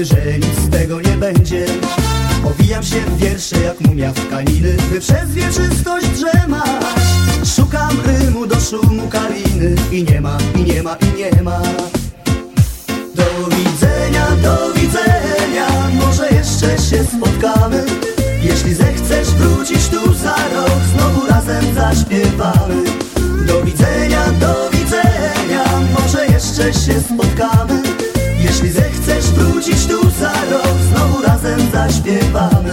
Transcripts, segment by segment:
że nic z tego nie będzie. Owijam się w wiersze jak mumia w tkaniny, by przez wieczystość drzemać. Szukam rymu do szumu kaliny i nie ma, i nie ma, i nie ma. Do widzenia, może jeszcze się spotkamy. Jeśli zechcesz wrócić tu za rok, znowu razem zaśpiewamy. Do widzenia, może jeszcze się spotkamy. Jeśli zechcesz wrócić tu za rok, znowu razem zaśpiewamy.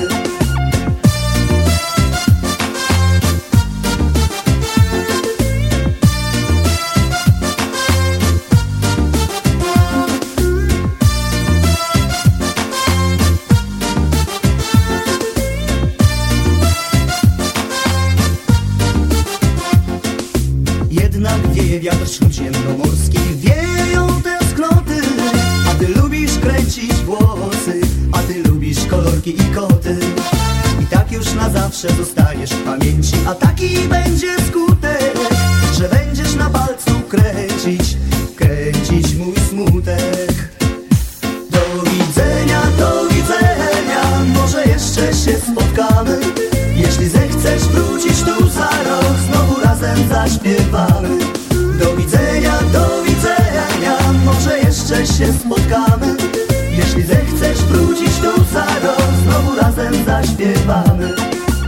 Jednak wieje wiatr śródziemnomorski, wieją tęsknoty. A ty lubisz kręcić włosy, a ty lubisz kolorki i koty. I tak już na zawsze zostaniesz w pamięci, a taki będzie skutek, że będziesz na palcu kręcić mój smutek. Do widzenia, może jeszcze się spotkamy. Jeśli zechcesz wrócić tu za rok, znowu razem zaśpiewamy. Do widzenia, może jeszcze się spotkamy. Jeśli zechcesz wrócić tu za rok, znowu razem zaśpiewamy.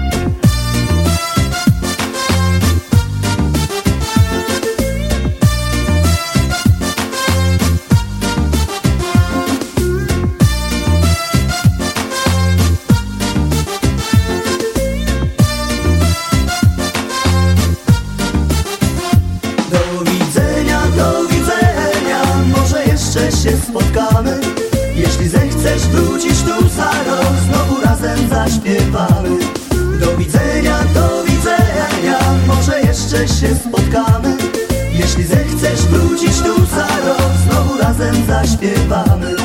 Się spotkamy. Jeśli zechcesz wrócić tu za rok, znowu razem zaśpiewamy. Do widzenia, może jeszcze się spotkamy. Jeśli zechcesz wrócić tu za rok, znowu razem zaśpiewamy.